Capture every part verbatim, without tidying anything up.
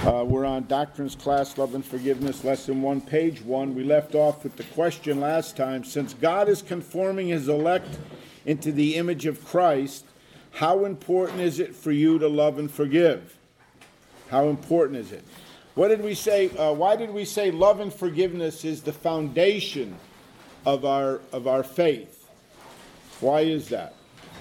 Uh, we're on Doctrines Class, Love and Forgiveness, Lesson one, page one. We left off with the question last time. Since God is conforming his elect into the image of Christ, how important is it for you to love and forgive? How important is it? What did we say? Uh, why did we say love and forgiveness is the foundation of our of our faith? Why is that?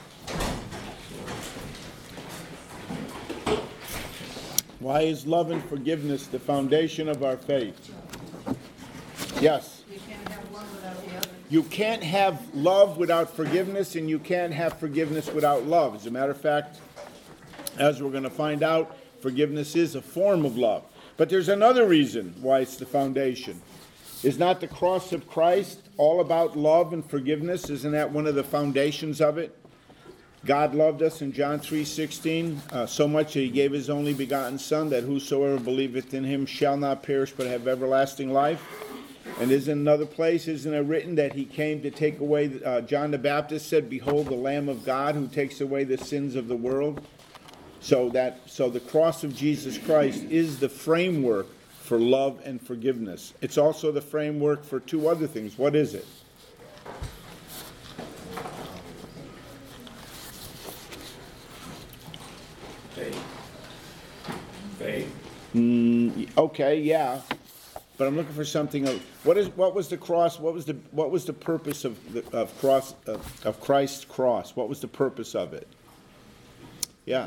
Why is love and forgiveness the foundation of our faith? Yes? You can't have one without the other. You can't have love without forgiveness, and you can't have forgiveness without love. As a matter of fact, as we're going to find out, forgiveness is a form of love. But there's another reason why it's the foundation. Is not the cross of Christ all about love and forgiveness? Isn't that one of the foundations of it? God loved us in John three sixteen, uh, so much that he gave his only begotten Son, that whosoever believeth in him shall not perish but have everlasting life. And isn't another place, isn't it written that he came to take away, uh, John the Baptist said, behold the Lamb of God who takes away the sins of the world. So that so the cross of Jesus Christ is the framework for love and forgiveness. It's also the framework for two other things. What is it? Faith. Faith. Mm, okay, yeah, but I'm looking for something else. What is? What was the cross? What was the? What was the purpose of the of cross of, of Christ's cross? What was the purpose of it? Yeah.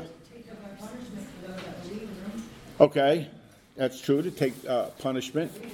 Okay, that's true. To take uh, punishment. Did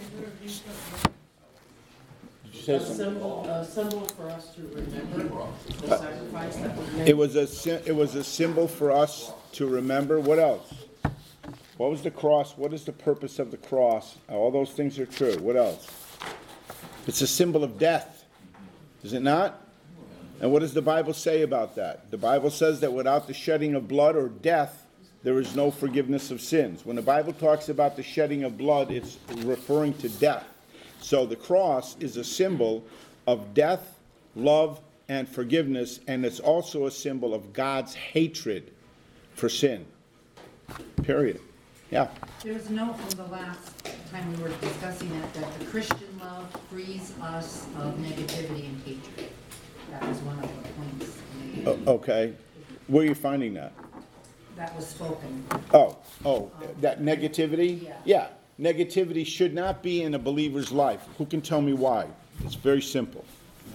you say A something? symbol, a symbol for us to remember the sacrifice that was made. It was a sy- it was a symbol for us to remember. What else? What was the cross? What is the purpose of the cross? All those things are true. What else? It's a symbol of death, is it not? And what does the Bible say about that? The Bible says that without the shedding of blood or death, there is no forgiveness of sins. When the Bible talks about the shedding of blood, it's referring to death. So the cross is a symbol of death, love, and forgiveness, and it's also a symbol of God's hatred for sin. Period. Yeah. There was a note from the last time we were discussing it that the Christian love frees us of negativity and hatred. That was one of the points made. O- okay. Where are you finding that? That was spoken. Oh, oh, that negativity? Yeah. Yeah. Negativity should not be in a believer's life. Who can tell me why? It's very simple.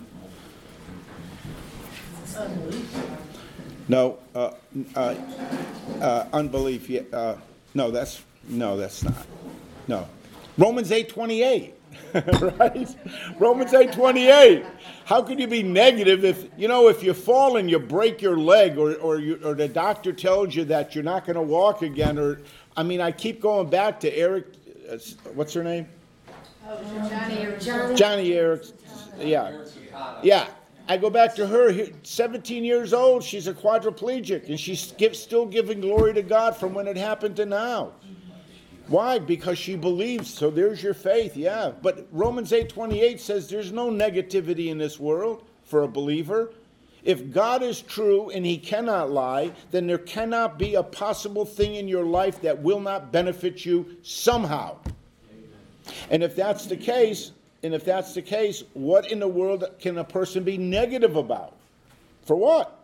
No, uh, uh, uh, unbelief. Yeah, uh, no, that's no, that's not. No, Romans eight twenty-eight, right? Romans eight twenty-eight. How could you be negative if you know if you fall and you break your leg, or or you, or the doctor tells you that you're not going to walk again, or I mean, I keep going back to Eric. Uh, what's her name? Oh, Johnny or Johnny. Johnny Eric. Yeah, yeah. I go back to her, seventeen years old, she's a quadriplegic, and she's give, still giving glory to God from when it happened to now. Why? Because she believes, so there's your faith, yeah. But Romans eight twenty-eight says there's no negativity in this world for a believer. If God is true and he cannot lie, then there cannot be a possible thing in your life that will not benefit you somehow. And if that's the case, And if that's the case, what in the world can a person be negative about? For what?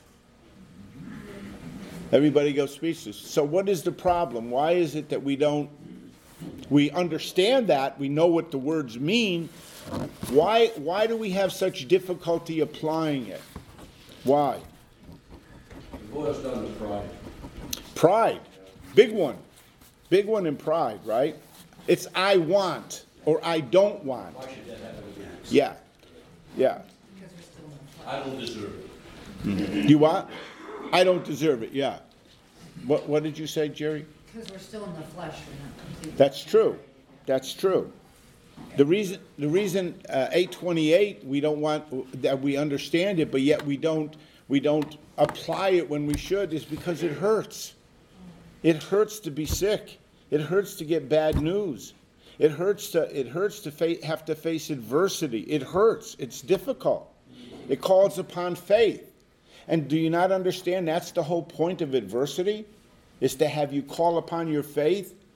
Everybody goes speechless. So what is the problem? Why is it that we don't, we understand that, we know what the words mean. Why, why do we have such difficulty applying it? Why? It boils down to pride. Pride. Big one. Big one in pride, right? It's I want. Or I don't want. Why should that happen to me? Yeah, yeah. I don't deserve it. Mm-hmm. You what? I don't deserve it, yeah. What What did you say, Jerry? Because we're still in the flesh. We're not completely. That's true. That's true. The reason the reason uh, eight twenty-eight we don't want that we understand it, but yet we don't we don't apply it when we should is because it hurts. It hurts to be sick. It hurts to get bad news. It hurts to it hurts to fa- have to face adversity. It hurts. It's difficult. It calls upon faith. And do you not understand that's the whole point of adversity? Is to have you call upon your faith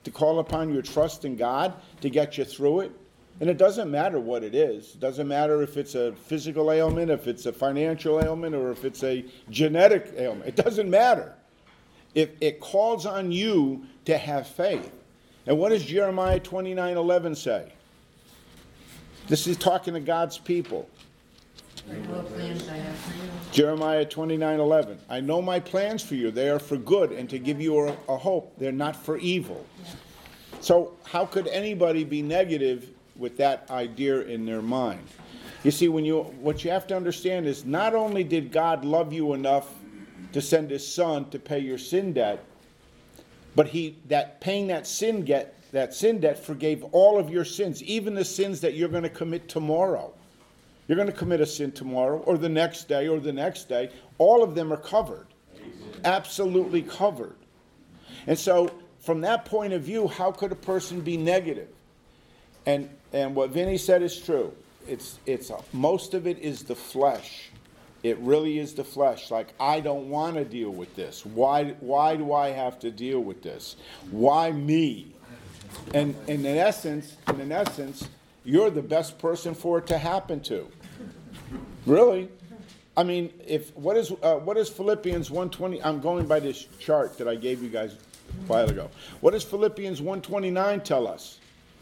to call upon your trust in God to get you through it. And it doesn't matter what it is. It doesn't matter if it's a physical ailment, if it's a financial ailment, or if it's a genetic ailment. It doesn't matter. It, it calls on you to have faith. And what does Jeremiah twenty-nine eleven say? This is talking to God's people. I know what plans I have for you. Jeremiah twenty-nine eleven. I know my plans for you. They are for good and to give you a, a hope. They're not for evil. Yeah. So how could anybody be negative with that idea in their mind? You see, when you what you have to understand is not only did God love you enough to send his son to pay your sin debt, but he that paying that sin debt that sin debt forgave all of your sins, even the sins that you're going to commit tomorrow. You're going to commit a sin tomorrow or the next day or the next day. All of them are covered. Absolutely covered. And so from that point of view, how could a person be negative? And and what Vinny said is true. It's it's most of it is the flesh. It really is the flesh. Like, I don't want to deal with this. Why why do I have to deal with this? Why me? And, and in essence, and in essence, you're the best person for it to happen to. Really? I mean, if what is uh, what is Philippians one twenty? I'm going by this chart that I gave you guys a while ago. What does Philippians one twenty-nine tell us?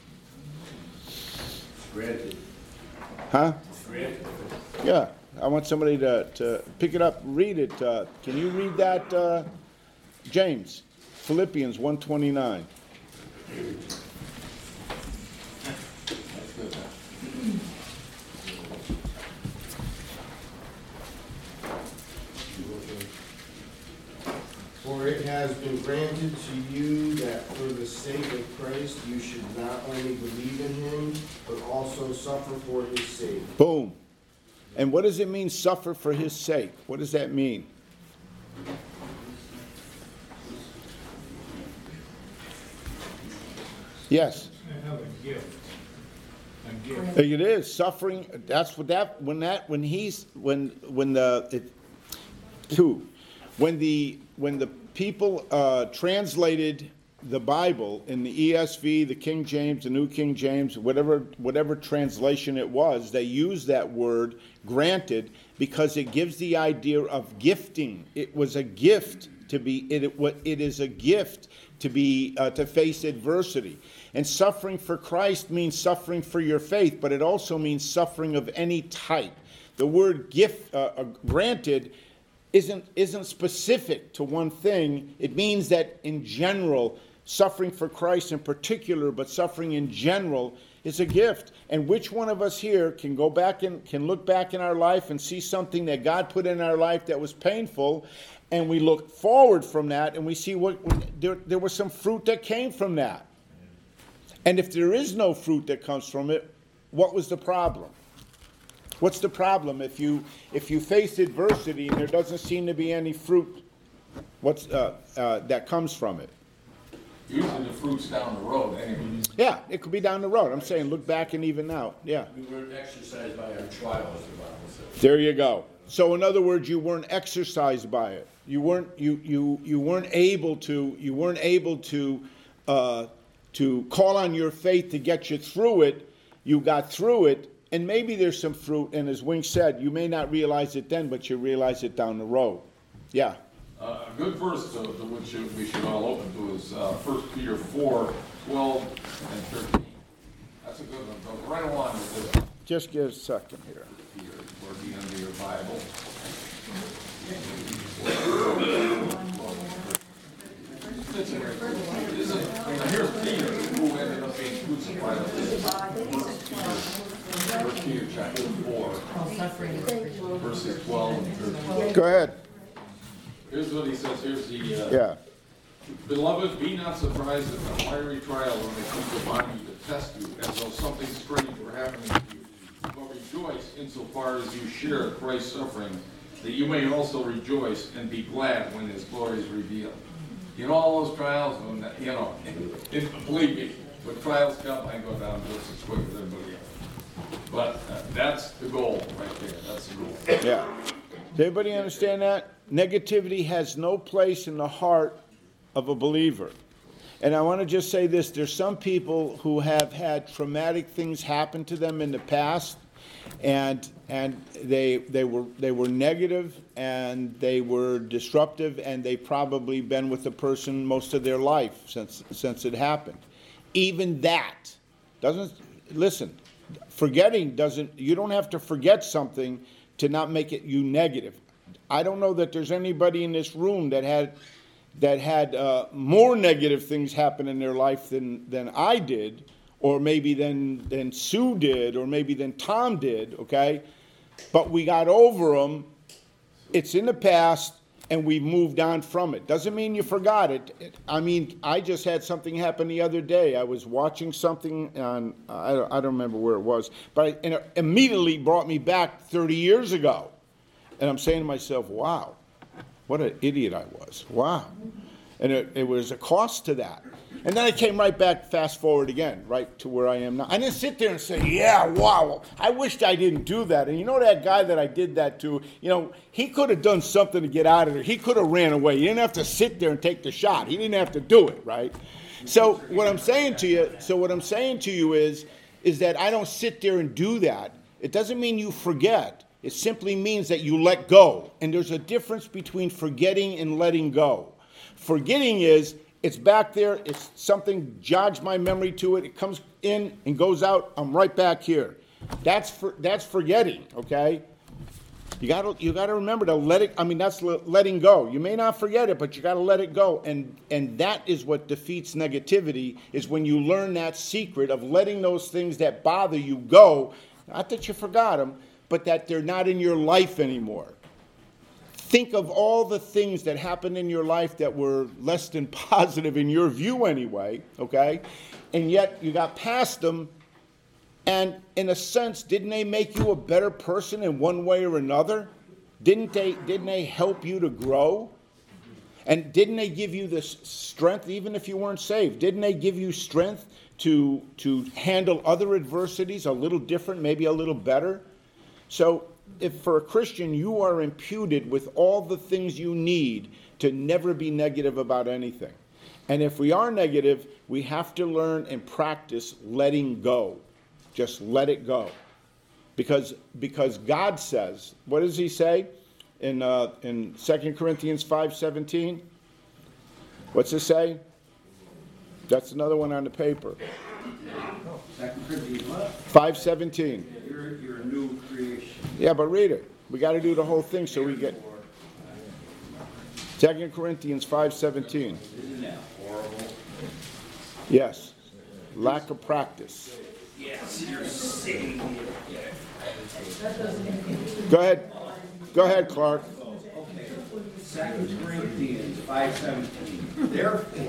Granted. Huh? Granted. Yeah. I want somebody to, to pick it up, read it. Uh, can you read that, uh, James? Philippians one twenty-nine. For it has been granted to you that for the sake of Christ you should not only believe in him, but also suffer for his sake. Boom. And what does it mean, suffer for his sake? What does that mean? Yes. I have a gift. A gift. It is suffering. That's what that when that when he's when when the it, two when the when the people uh, translated the Bible in the E S V, the King James, the New King James, whatever whatever translation it was, they used that word granted because it gives the idea of gifting. It was a gift to be. It it, it is a gift to be uh, to face adversity. And suffering for Christ means suffering for your faith, but it also means suffering of any type. The word gift uh, uh, granted isn't isn't specific to one thing. It means that in general, suffering for Christ in particular, but suffering in general is a gift. And which one of us here can go back and can look back in our life and see something that God put in our life that was painful, and we look forward from that and we see what there, there was some fruit that came from that. And if there is no fruit that comes from it, what was the problem? What's the problem if you if you face adversity and there doesn't seem to be any fruit? What's uh, uh, that comes from it? Usually the fruit's down the road anyway. Yeah, it could be down the road. I'm saying look back and even out. Yeah. We weren't exercised by our trials, the Bible says. There you go. So in other words, you weren't exercised by it. You weren't you you you weren't able to you weren't able to uh, to call on your faith to get you through it. You got through it, and maybe there's some fruit. And as Wink said, you may not realize it then, but you realize it down the road. Yeah. Uh, a good verse to, to which we should all open to is uh, First Peter four, twelve and thirteen. That's a good one. Go right along with this. Just give us a second here. Peter, or be under your Bible. Here's Peter, who ended up being crucified. First Peter chapter four, All suffering is Christian. verses twelve and thirteen. Go ahead. Here's what he says. Here's the. Uh, Yeah. Beloved, be not surprised at the fiery trial when it comes upon you to test you, as though something strange were happening to you. But rejoice insofar as you share Christ's suffering, that you may also rejoice and be glad when his glory is revealed. You know all those trials, when that, you know, it, believe me, when trials come, I go down just as quick as everybody else. But uh, that's the goal right there. That's the goal. Yeah. Does everybody understand that? Negativity has no place in the heart of a believer. And I want to just say this, there's some people who have had traumatic things happen to them in the past, and and they they were they were negative and they were disruptive, and they probably been with the person most of their life since since it happened. Even that doesn't, listen, forgetting doesn't, you don't have to forget something to not make it you negative. I don't know that there's anybody in this room that had that had uh, more negative things happen in their life than than I did, or maybe than than Sue did, or maybe than Tom did, okay? But we got over them. It's in the past, and we've moved on from it. Doesn't mean you forgot it. It- I mean, I just had something happen the other day. I was watching something on, I don't, I don't remember where it was, but I, and it immediately brought me back thirty years ago. And I'm saying to myself, wow, what an idiot I was. Wow. And it, it was a cost to that. And then I came right back, fast forward again, right to where I am now. I didn't sit there and say, yeah, wow, I wished I didn't do that. And you know that guy that I did that to, you know, he could have done something to get out of there. He could have ran away. He didn't have to sit there and take the shot. He didn't have to do it, right? So what I'm saying to you, so what I'm saying to you is, is that I don't sit there and do that. It doesn't mean you forget. It simply means that you let go. And there's a difference between forgetting and letting go. Forgetting is, it's back there, it's something jogs my memory to it, it comes in and goes out, I'm right back here. That's for, that's forgetting, okay? You gotta, you gotta remember to let it, I mean, that's le- letting go. You may not forget it, but you gotta let it go. And, and that is what defeats negativity, is when you learn that secret of letting those things that bother you go. Not that you forgot them, but that they're not in your life anymore. Think of all the things that happened in your life that were less than positive in your view anyway, okay? And yet you got past them, and in a sense, didn't they make you a better person in one way or another? Didn't they, didn't they help you to grow? And didn't they give you this strength, even if you weren't saved? Didn't they give you strength to, to handle other adversities a little different, maybe a little better? So if for a Christian you are imputed with all the things you need to never be negative about anything. And if we are negative, we have to learn and practice letting go. Just let it go. Because, because God says, what does he say in, uh, in Second Corinthians five seventeen? What's it say? That's another one on the paper. Second Corinthians what? five seventeen. You're, you're a new creation. Yeah, but read it. We got to do the whole thing so we get Second Corinthians five seventeen. Isn't that horrible? Yes. Lack of practice. Yes, you're saved. Go ahead. Go ahead, Clark. Second Corinthians five seventeen. Therefore,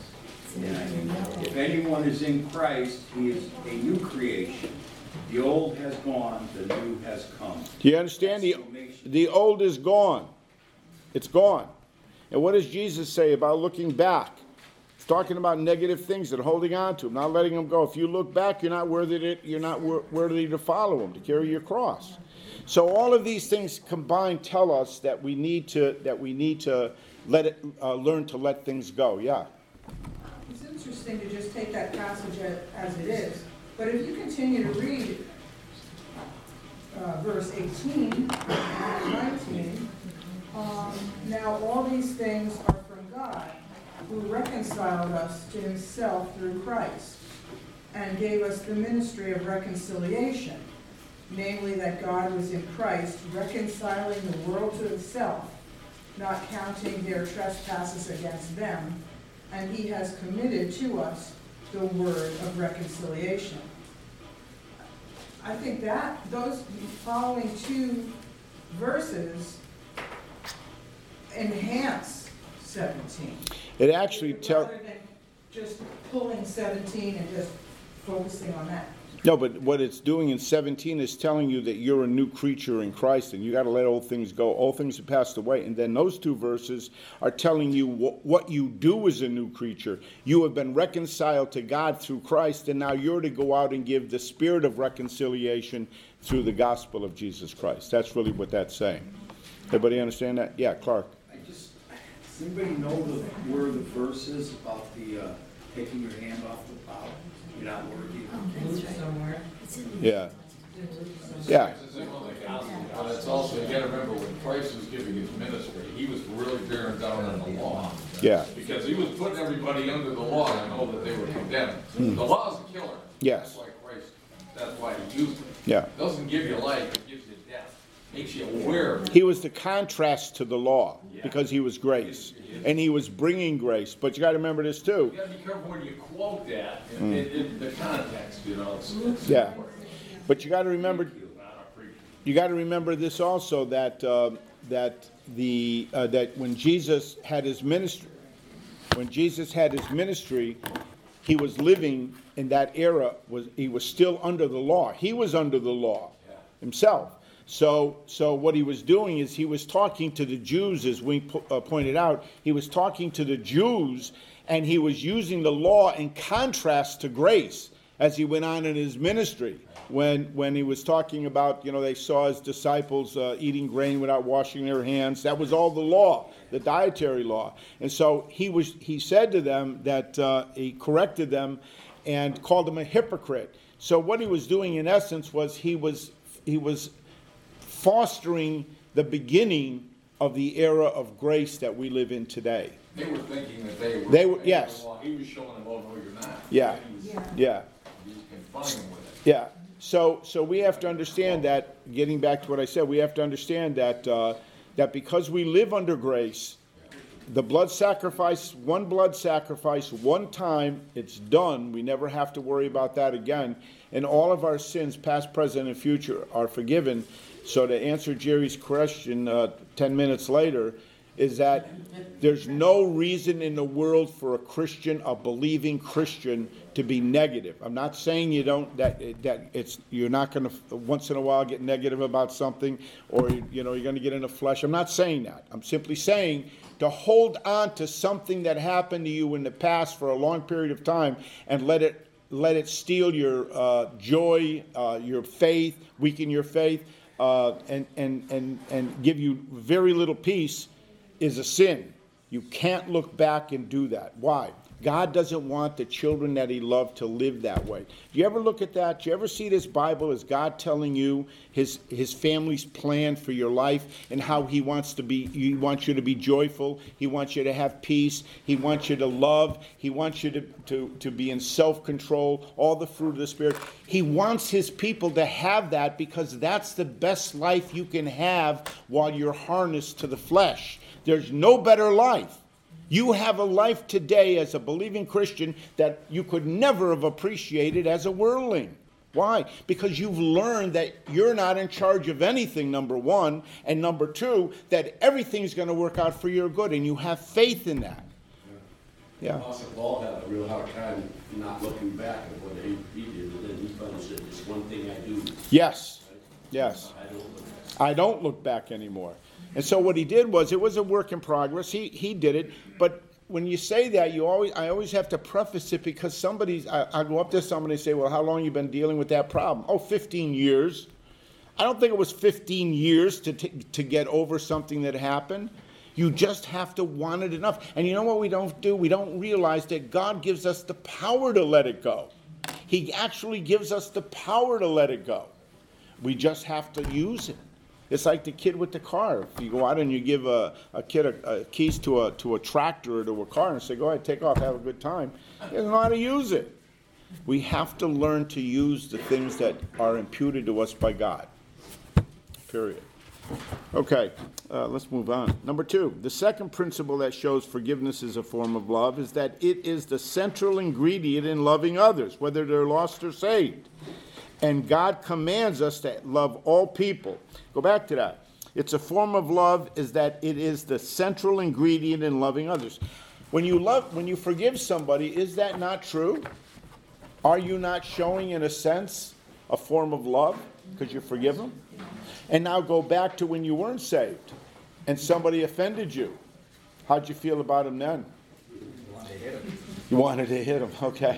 if anyone is in Christ, he is a new creation. The old has gone, the new has come. Do you understand? The, the old is gone. It's gone. And what does Jesus say about looking back? He's talking about negative things and holding on to them, not letting them go. If you look back, you're not worthy to, you're not wor- worthy to follow him, to carry your cross. So all of these things combined tell us that we need to that we need to let it uh, learn to let things go. Yeah. It's interesting to just take that passage a- as it is, but if you continue to read uh, verse eighteen and nineteen, um, now all these things are from God, who reconciled us to himself through Christ, and gave us the ministry of reconciliation, namely that God was in Christ, reconciling the world to himself, not counting their trespasses against them, and he has committed to us the word of reconciliation. I think that those following two verses enhance seventeen. It actually tells. Rather than just pulling seventeen and just focusing on that. No, but what it's doing in seventeen is telling you that you're a new creature in Christ, and you got to let old things go. All things have passed away. And then those two verses are telling you wh- what you do as a new creature. You have been reconciled to God through Christ, and now you're to go out and give the spirit of reconciliation through the gospel of Jesus Christ. That's really what that's saying. Everybody understand that? Yeah, Clark. I just, does anybody know the, where the verse is about the uh, taking your hand off the plow, you're not working. Move somewhere. Yeah. Yeah. But it's also, you gotta remember, when Christ was giving his ministry, he was really bearing down on the law. Yeah. Because he was putting everybody under the law to know that they were condemned. The law's a killer. Yes. That's why Christ, that's why he used it. Yeah. It doesn't give you life, it gives you death. Makes you aware. He was the contrast to the law because he was grace. And he was bringing grace. But you got to remember this too. You gotta be careful when you quote that, in, in, in the context, you know. It's, it's Yeah. important. But you got to remember, you got to remember this also, that uh, that the uh, that when Jesus had his ministry, when Jesus had his ministry, he was living in that era. Was he was still under the law? He was under the law himself. So, so what he was doing is he was talking to the Jews, as we po- uh, pointed out. He was talking to the Jews, and he was using the law in contrast to grace as he went on in his ministry. When when he was talking about, you know, they saw his disciples uh, eating grain without washing their hands. That was all the law, the dietary law. And so he was he said to them that uh, he corrected them and called them a hypocrite. So what he was doing in essence was he was he was fostering the beginning of the era of grace that we live in today. They were thinking that they were. They were- they yes. the law. He was showing them, oh, no, you're not. Yeah. He was, Yeah. he was confining them with it. Yeah. So so we have to understand that, getting back to what I said, we have to understand that uh, that because we live under grace, the blood sacrifice, one blood sacrifice, one time, it's done. We never have to worry about that again. And all of our sins, past, present, and future, are forgiven. So to answer Jerry's question uh, ten minutes later, is that there's no reason in the world for a Christian, a believing Christian, to be negative. I'm not saying you don't, that that it's you're not going to once in a while get negative about something, or you know you're going to get in the flesh. I'm not saying that. I'm simply saying to hold on to something that happened to you in the past for a long period of time and let it let it steal your uh, joy, uh, your faith, weaken your faith, uh, and and and and give you very little peace, is a sin. You can't look back and do that. Why? God doesn't want the children that he loved to live that way. Do you ever look at that? Do you ever see this Bible as God telling you his his family's plan for your life and how he wants to be, he wants you to be joyful, he wants you to have peace, he wants you to love, he wants you to, to, to be in self-control, all the fruit of the Spirit. He wants his people to have that because that's the best life you can have while you're harnessed to the flesh. There's no better life. You have a life today as a believing Christian that you could never have appreciated as a worldling. Why? Because you've learned that you're not in charge of anything, number one, and number two, that everything's going to work out for your good, and you have faith in that. Yeah. Apostle Paul had a real hard time not looking back at what he, he did, and then he finally said, "It's one thing I do." Yes. Yes. I don't look back. I don't look back anymore. And so what he did was, it was a work in progress. He he did it, but when you say that, you always I always have to preface it because somebody's I, I go up to somebody and say, "Well, how long have you been dealing with that problem?" "Oh, fifteen years." I don't think it was fifteen years to t- to get over something that happened. You just have to want it enough. And you know what we don't do? We don't realize that God gives us the power to let it go. He actually gives us the power to let it go. We just have to use it. It's like the kid with the car. If you go out and you give a, a kid a, a keys to a to a tractor or to a car and say, "Go ahead, take off, have a good time," he doesn't know how to use it. We have to learn to use the things that are imputed to us by God. Period. Okay, uh, let's move on. Number two, the second principle that shows forgiveness is a form of love is that it is the central ingredient in loving others, whether they're lost or saved. And God commands us to love all people. Go back to that. It's a form of love is that it is the central ingredient in loving others. When you love, when you forgive somebody, is that not true? Are you not showing, in a sense, a form of love because you forgive them? And now go back to when you weren't saved and somebody offended you. How'd you feel about him then? You wanted to hit him, okay.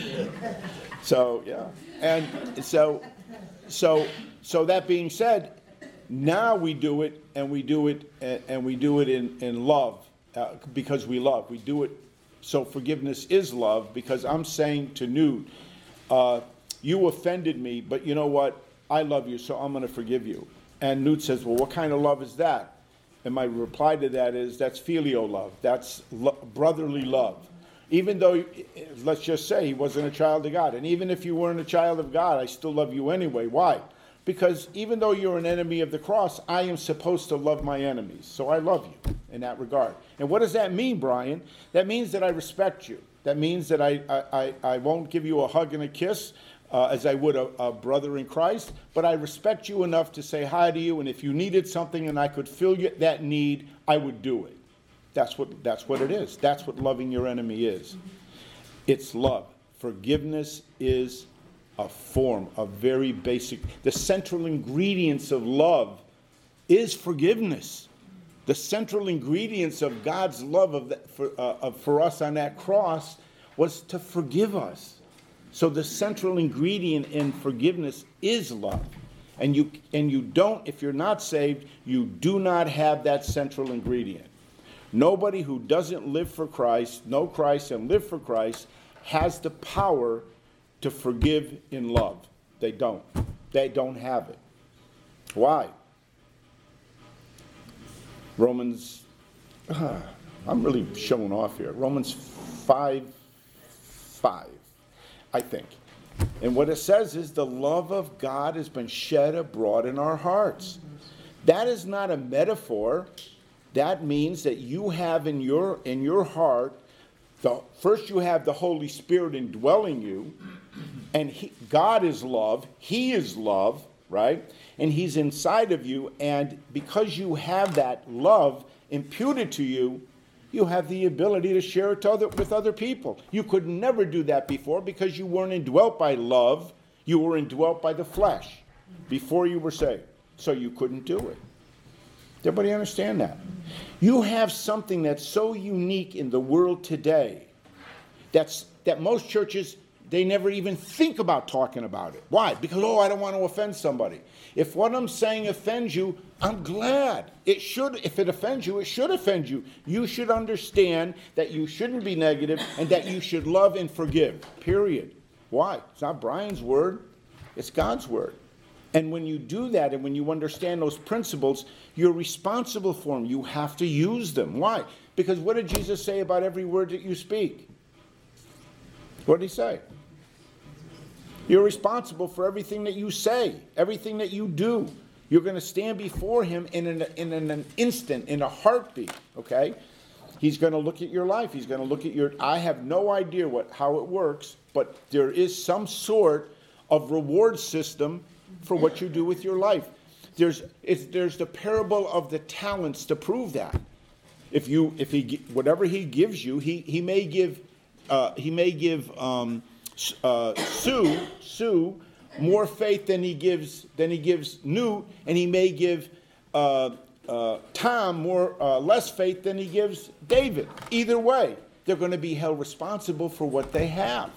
So, yeah. And so, so, so that being said, now we do it, and we do it, and, and we do it in, in love, uh, because we love. We do it So forgiveness is love, because I'm saying to Newt, uh, you offended me, but you know what? I love you, so I'm going to forgive you. And Newt says, well, what kind of love is that? And my reply to that is, that's filial love. That's lo- brotherly love. Even though, let's just say he wasn't a child of God. And even if you weren't a child of God, I still love you anyway. Why? Because even though you're an enemy of the cross, I am supposed to love my enemies. So I love you in that regard. And what does that mean, Brian? That means that I respect you. That means that I, I, I won't give you a hug and a kiss, Uh, as I would a, a brother in Christ, but I respect you enough to say hi to you, and if you needed something and I could fill you, that need, I would do it. That's what, that's what it is. That's what loving your enemy is. It's love. Forgiveness is a form, a very basic, the central ingredients of love is forgiveness. The central ingredients of God's love of the, for, uh, of, for us on that cross was to forgive us. So the central ingredient in forgiveness is love. And you and you don't, if you're not saved, you do not have that central ingredient. Nobody who doesn't live for Christ, know Christ and live for Christ, has the power to forgive in love. They don't. They don't have it. Why? Romans, uh, I'm really showing off here. Romans five, five. I think. And what it says is the love of God has been shed abroad in our hearts. That is not a metaphor. That means that you have in your in your heart, the, first you have the Holy Spirit indwelling you, and he, God is love, He is love, right? And He's inside of you, and because you have that love imputed to you, you have the ability to share it to other, with other people. You could never do that before because you weren't indwelt by love. You were indwelt by the flesh before you were saved. So you couldn't do it. Everybody understand that? You have something that's so unique in the world today that's, that most churches, they never even think about talking about it. Why? Because, oh, I don't want to offend somebody. If what I'm saying offends you, I'm glad. It should, if it offends you, it should offend you. You should understand that you shouldn't be negative and that you should love and forgive, period. Why? It's not Brian's word. It's God's word. And when you do that and when you understand those principles, you're responsible for them. You have to use them. Why? Because what did Jesus say about every word that you speak? What did He say? You're responsible for everything that you say, everything that you do. You're going to stand before Him in an, in an instant, in a heartbeat, okay? He's going to look at your life. He's going to look at your... I have no idea what how it works, but there is some sort of reward system for what you do with your life. There's it's, there's the parable of the talents to prove that. If you if he whatever He gives you, he he may give uh, he may give um, uh, Sue Sue more faith than he gives than he gives Newt, and he may give uh, uh, Tom more uh, less faith than he gives David. Either way, they're going to be held responsible for what they have.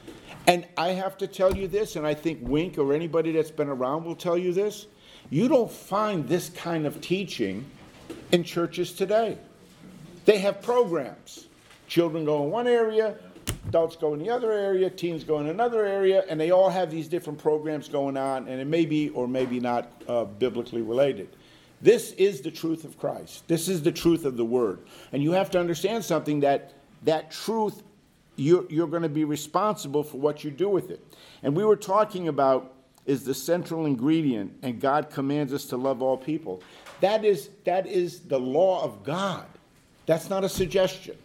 And I have to tell you this, and I think Wink or anybody that's been around will tell you this. You don't find this kind of teaching in churches today. They have programs. Children go in one area, adults go in the other area, teens go in another area, and they all have these different programs going on, and it may be or maybe not uh, biblically related. This is the truth of Christ. This is the truth of the Word. And you have to understand something, that that truth, you're, you're going to be responsible for what you do with it. And we were talking about is the central ingredient, and God commands us to love all people. That is, that is the law of God. That's not a suggestion.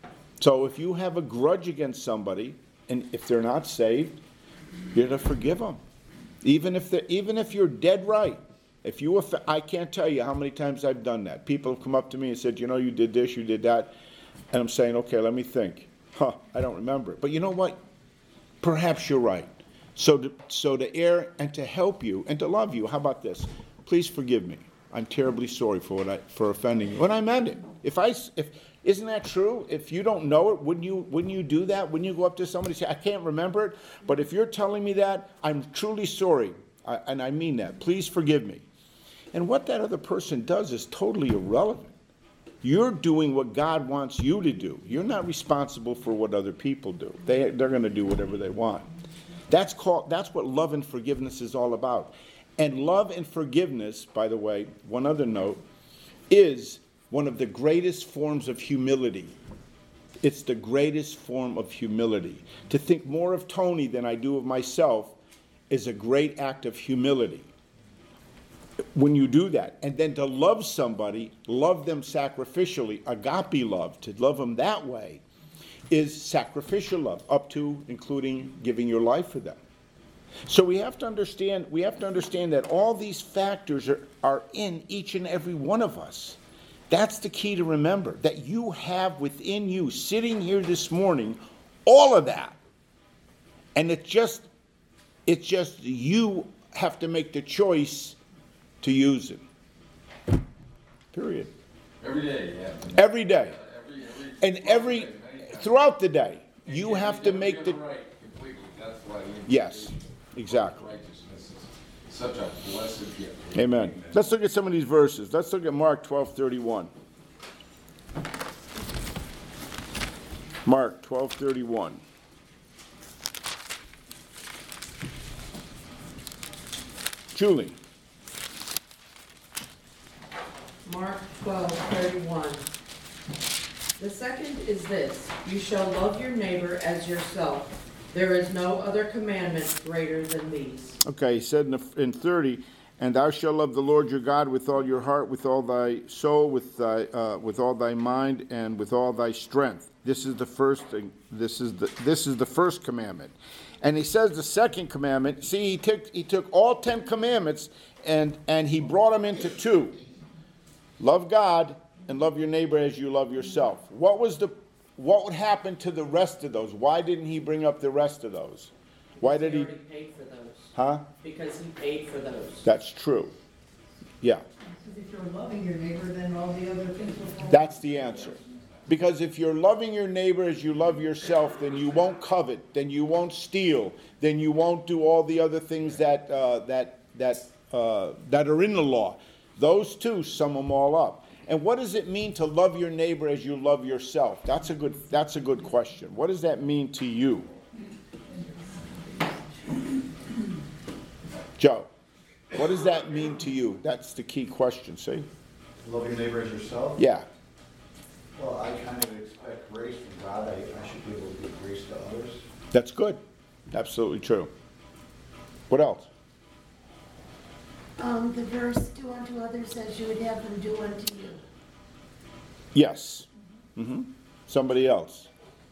So if you have a grudge against somebody, and if they're not saved, you're to forgive them. Even if, even if you're dead right. If you, off- I can't tell you how many times I've done that. People have come up to me and said, you know, you did this, you did that. And I'm saying, okay, let me think. Huh, I don't remember it. But you know what? Perhaps you're right. So to, so to err and to help you and to love you, how about this? Please forgive me. I'm terribly sorry for what I, for offending you. When I meant it. If I, if, isn't that true? If you don't know it, wouldn't you, wouldn't you do that? Wouldn't you go up to somebody and say, I can't remember it, but if you're telling me that, I'm truly sorry, I, and I mean that. Please forgive me. And what that other person does is totally irrelevant. You're doing what God wants you to do. You're not responsible for what other people do. They, they're going to do whatever they want. That's called, that's what love and forgiveness is all about. And love and forgiveness, by the way, one other note, is one of the greatest forms of humility. It's the greatest form of humility. To think more of Tony than I do of myself is a great act of humility. When you do that, and then to love somebody, love them sacrificially, agape love, to love them that way, is sacrificial love, up to including giving your life for them. So we have to understand, we have to understand that all these factors are, are in each and every one of us. That's the key to remember, that you have within you, sitting here this morning, all of that. And it's just, it's just you have to make the choice to use it. Period. Every day, yeah. Every day. Every, every, And every, throughout the day, you have to make the... Right, completely. That's why we Yes, exactly. righteousness is such a blessed gift. Amen. Let's look at some of these verses. Let's look at Mark twelve thirty-one. Mark twelve thirty-one. Julie. Mark twelve thirty-one. The second is this, you shall love your neighbor as yourself. There is no other commandment greater than these. Okay, he said in, the, in thirty, and thou shalt love the Lord your God with all your heart, with all thy soul, with thy, uh, with all thy mind, and with all thy strength. This is the first thing. This is the this is the first commandment. And he says the second commandment. See, he took he took all ten commandments and and he brought them into two. Love God and love your neighbor as you love yourself. What was the what would happen to the rest of those? Why didn't he bring up the rest of those? Why did He he? already paid for those. Huh? Because he paid for those. That's true. Yeah, Because if you're loving your neighbor, then all the other things will fall. that's the answer. Because if you're loving your neighbor as you love yourself, then you won't covet, then you won't steal, then you won't do all the other things that uh, that that uh, that are in the law. Those two sum them all up. And what does it mean to love your neighbor as you love yourself? That's a good that's a good question. What does that mean to you? Joe, what does that mean to you? That's the key question, see? Love your neighbor as yourself? Yeah. Well, I kind of expect grace from God. I, I should be able to give grace to others. That's good. Absolutely true. What else? Um, the verse, do unto others as you would have them do unto you. Yes. Mm-hmm. Somebody else.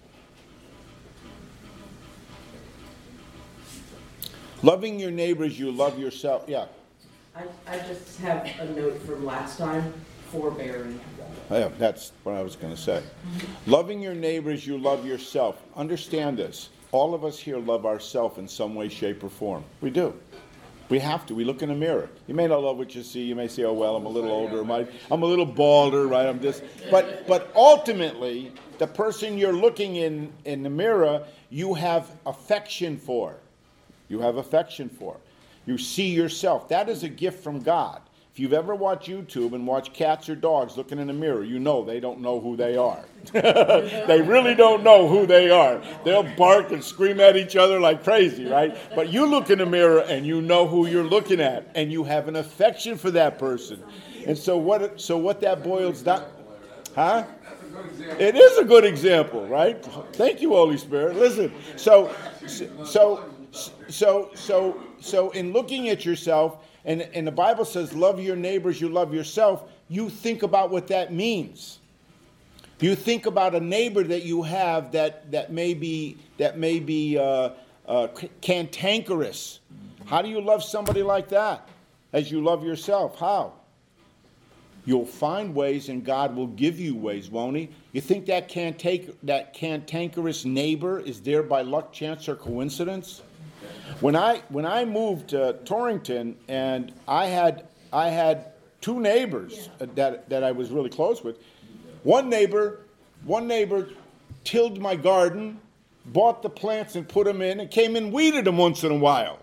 Loving your neighbor as you love yourself. Yeah. I, I just have a note from last time, forbearing. Yeah, that's what I was going to say. Loving your neighbor as you love yourself. Understand this. All of us here love ourselves in some way, shape, or form. We do. We have to. We look in the mirror. You may not love what you see. You may say, oh, well, I'm a little older. I'm a little balder, right? I'm this. But, but ultimately, the person you're looking in, in the mirror, you have affection for. You have affection for. You see yourself. That is a gift from God. If you've ever watched YouTube and watched cats or dogs looking in the mirror, you know they don't know who they are. They really don't know who they are. They'll bark and scream at each other like crazy, right? But you look in the mirror and you know who you're looking at, and you have an affection for that person. And so what? So what that boils down, huh? It is a good example, right? Thank you, Holy Spirit. Listen, so, so, so, so, so, in looking at yourself. And, and the Bible says, love your neighbors, you love yourself. You think about what that means. You think about a neighbor that you have that, that may be, that may be uh, uh, cantankerous. How do you love somebody like that? As you love yourself. How? You'll find ways, and God will give you ways, won't he? You think that, cantake, that cantankerous neighbor is there by luck, chance, or coincidence? When I when I moved to Torrington, and I had I had two neighbors that that I was really close with. One neighbor, one neighbor tilled my garden, bought the plants and put them in, and came and weeded them once in a while.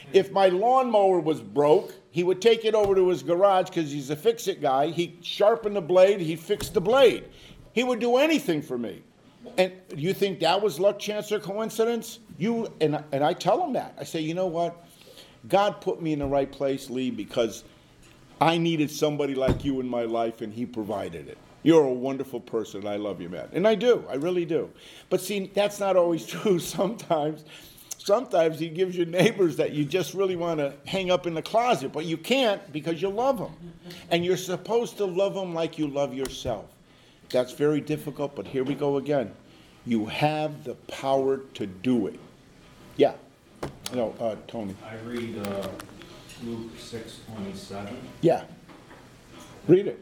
If my lawnmower was broke, he would take it over to his garage because he's a fix-it guy. He'd sharpen the blade, he'd fix the blade. He would do anything for me. And you think that was luck, chance, or coincidence? You and, and I tell him that. I say, you know what? God put me in the right place, Lee, because I needed somebody like you in my life, and he provided it. You're a wonderful person. I love you, man. And I do. I really do. But see, that's not always true. Sometimes, sometimes he gives you neighbors that you just really want to hang up in the closet, but you can't because you love them. And you're supposed to love them like you love yourself. That's very difficult, but here we go again. You have the power to do it. Yeah. No, uh, Tony. I read uh, Luke six twenty-seven. Yeah. Read it.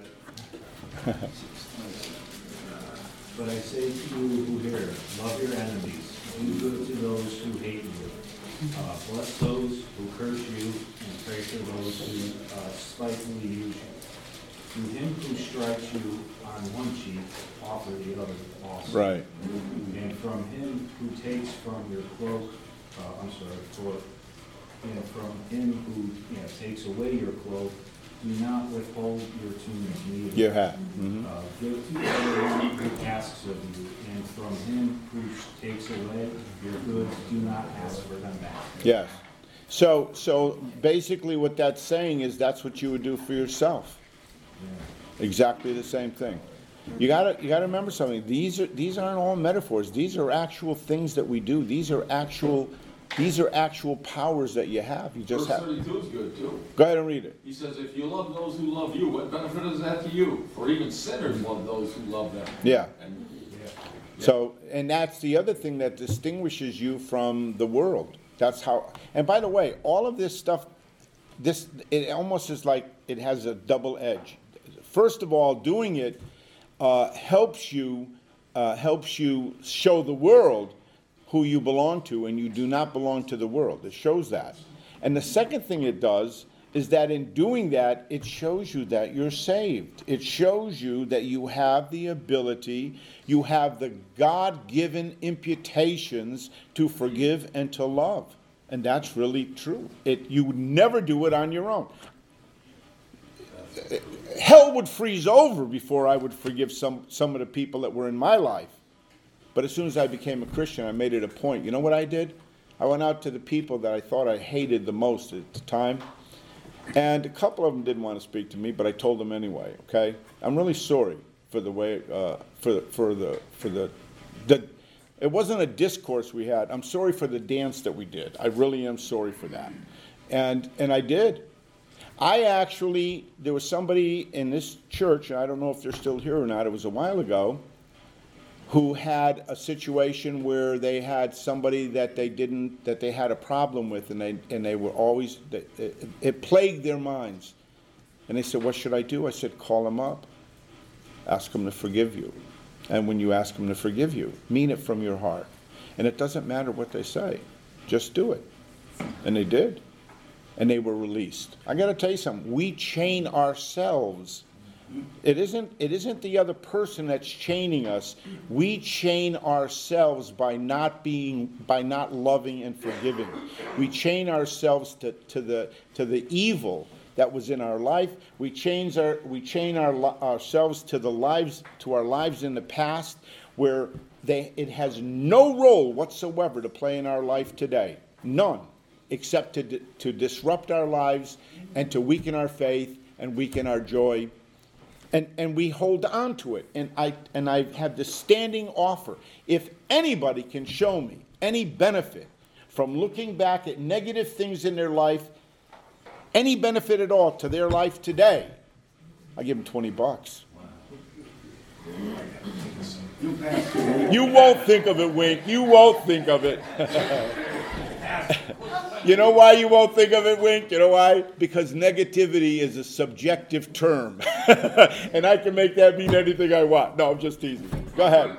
But I say to you who hear, love your enemies, do good to those who hate you, uh, bless those who curse you, and pray for those who uh, spitefully use you. To him who strikes you on one cheek, offer the other also. Right. And from him who takes from your cloak, uh, I'm sorry, for, and from him who you know, takes away your cloak, do not withhold your tunic neither. You have. Mm-hmm. Uh, give to everyone who asks of you, and from him who takes away your goods, do not ask for them back. Yes. So, so basically what that's saying is that's what you would do for yourself. Yeah. Exactly the same thing. You gotta, you gotta remember something. These are, these aren't all metaphors. These are actual things that we do. These are actual, these are actual powers that you have. You just Verse have. thirty-two is good too. Go ahead and read it. He says, if you love those who love you, what benefit is that to you? For even sinners love those who love them. Yeah. And, yeah. So, and that's the other thing that distinguishes you from the world. That's how, and by the way, all of this stuff, this, it almost is like it has a double edge. First of all, doing it uh, helps you, uh, helps you show the world who you belong to, and you do not belong to the world. It shows that. And the second thing it does is that in doing that, it shows you that you're saved. It shows you that you have the ability, you have the God-given imputations to forgive and to love. And that's really true. It, you would never do it on your own. Hell would freeze over before I would forgive some, some of the people that were in my life. But as soon as I became a Christian, I made it a point. You know what I did? I went out to the people that I thought I hated the most at the time. And a couple of them didn't want to speak to me, but I told them anyway, okay? I'm really sorry for the way, uh, for, for the, for the, the, it wasn't a discourse we had. I'm sorry for the dance that we did. I really am sorry for that. And, and I did. I actually, there was somebody in this church, and I don't know if they're still here or not, it was a while ago, who had a situation where they had somebody that they didn't, that they had a problem with, and they, and they were always, it, it plagued their minds. And they said, what should I do? I said, call them up. Ask them to forgive you. And when you ask them to forgive you, mean it from your heart. And it doesn't matter what they say. Just do it. And they did. And they were released. I got to tell you something. We chain ourselves. It isn't, it isn't the other person that's chaining us. We chain ourselves by not being, by not loving and forgiving. We chain ourselves to, to the to the evil that was in our life. We chain our we chain our ourselves to the lives to our lives in the past, where they it has no role whatsoever to play in our life today. None, except to to disrupt our lives and to weaken our faith and weaken our joy. And, and we hold on to it. And I and I have this standing offer. If anybody can show me any benefit from looking back at negative things in their life, any benefit at all to their life today, I give them twenty bucks. You won't think of it, Wink. You won't think of it. You know why you won't think of it, Wink? You know why? Because negativity is a subjective term. And I can make that mean anything I want. No, I'm just teasing. Go ahead.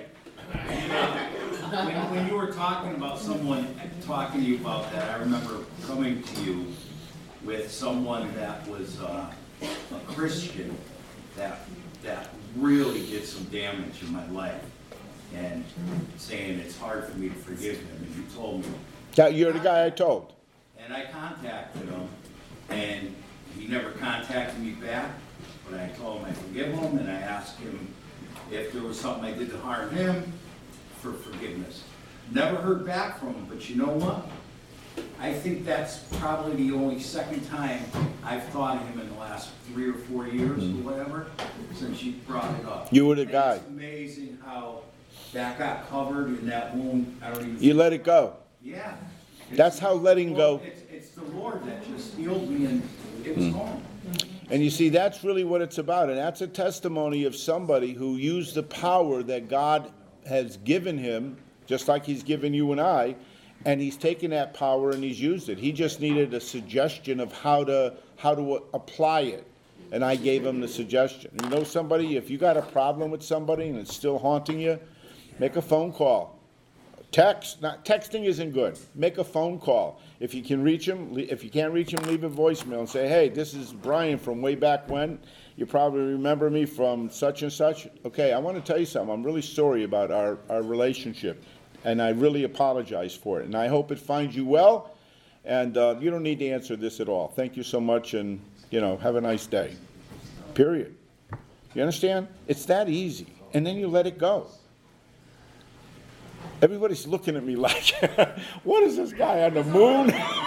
When, when you were talking about someone talking to you about that, I remember coming to you with someone that was uh, a Christian that that really did some damage in my life, and saying it's hard for me to forgive him. And you told me. That you're the guy I told. and I contacted him, and he never contacted me back, but I told him I forgive him, and I asked him if there was something I did to harm him for forgiveness. Never heard back from him, but you know what? I think that's probably the only second time I've thought of him in the last three or four years or whatever, since you brought it up. You were the And guy. It's amazing how that got covered in that wound. I don't even. You let it go. Yeah. That's how letting Well, go. It's, it's the Lord that just healed me, and it was gone. And you see, that's really what it's about. And that's a testimony of somebody who used the power that God has given him, just like he's given you and I, and he's taken that power and he's used it. He just needed a suggestion of how to how to apply it. And I gave him the suggestion. You know somebody, if you got a problem with somebody and it's still haunting you, make a phone call. Text, not texting isn't good. Make a phone call. If you can reach him, if you can't reach him, leave a voicemail and say, hey, this is Brian from way back when. You probably remember me from such and such. Okay, I want to tell you something. I'm really sorry about our, our relationship, and I really apologize for it. And I hope it finds you well, and uh, you don't need to answer this at all. Thank you so much, and, you know, have a nice day. Period. You understand? It's that easy. And then you let it go. Everybody's looking at me like, what is this guy on the moon?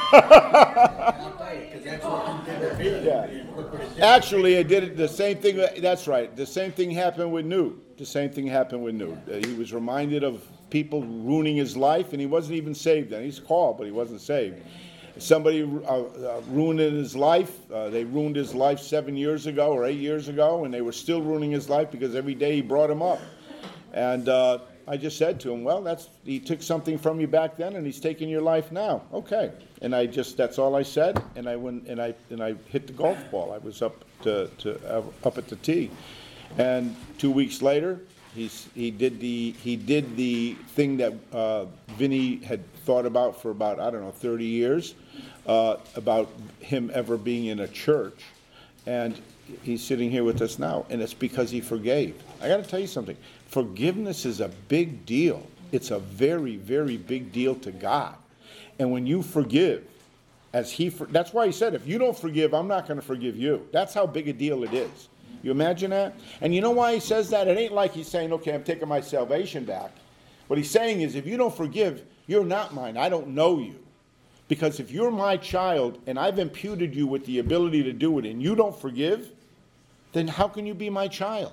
Yeah. Actually, I did it, the same thing, that's right. The same thing happened with Newt. The same thing happened with Newt. Uh, he was reminded of people ruining his life, and he wasn't even saved then. He's called, but he wasn't saved. Somebody uh, uh, ruined his life. Uh, they ruined his life seven years ago or eight years ago, and they were still ruining his life because every day he brought him up. And uh, I just said to him, well, that's he took something from you back then, and he's taking your life now. Okay. And I just, that's all I said, and I went, and I and I hit the golf ball. I was up to, to uh, up at the tee. And two weeks later, he's, he did the he did the thing that uh, Vinny had thought about for about, I don't know, thirty years, uh, about him ever being in a church. And he's sitting here with us now, and it's because he forgave. I got to tell you something. Forgiveness is a big deal. It's a very, very big deal to God. And when you forgive, as he, for, that's why he said, if you don't forgive, I'm not going to forgive you. That's how big a deal it is. You imagine that? And you know why he says that? It ain't like he's saying, okay, I'm taking my salvation back. What he's saying is, if you don't forgive, you're not mine. I don't know you. Because if you're my child and I've imputed you with the ability to do it and you don't forgive, then how can you be my child?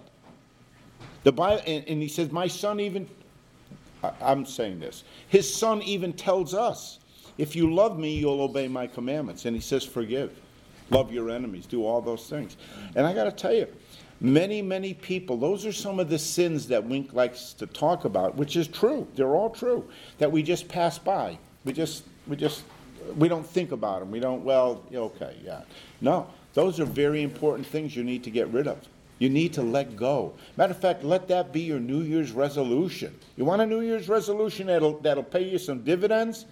The Bible, and, and he says, my son even, I, I'm saying this, his son even tells us, if you love me, you'll obey my commandments. And he says, forgive. Love your enemies. Do all those things. And I got to tell you, many, many people, those are some of the sins that Wink likes to talk about, which is true. They're all true. That we just pass by. We just, we just, we don't think about them. We don't, well, okay, yeah. No, those are very important things you need to get rid of. You need to let go. Matter of fact, let that be your New Year's resolution. You want a New Year's resolution that'll, that'll pay you some dividends?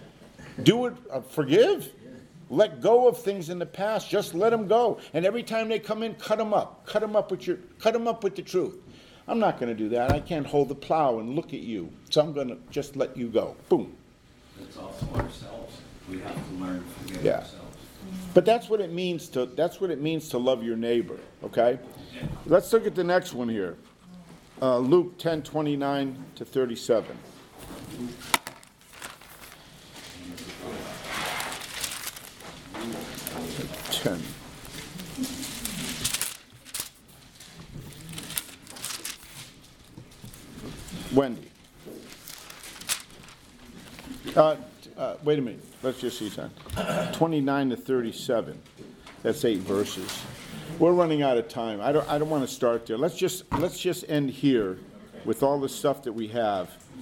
Do it, uh, forgive. Let go of things in the past. Just let them go. And every time they come in, cut them up. Cut them up with your, cut them up with the truth. I'm not going to do that. I can't hold the plow and look at you. So I'm going to just let you go. Boom. It's also ourselves. We have to learn to forgive Yeah. ourselves. But that's what it means to that's what it means to love your neighbor, okay? Let's look at the next one here. Uh, Luke ten, twenty-nine to thirty-seven. ten. Wendy. Uh, uh, wait a minute. Let's just see something. twenty-nine to thirty-seven. That's eight verses. We're running out of time. I don't. I don't want to start there. Let's just let's just end here with all the stuff that we have.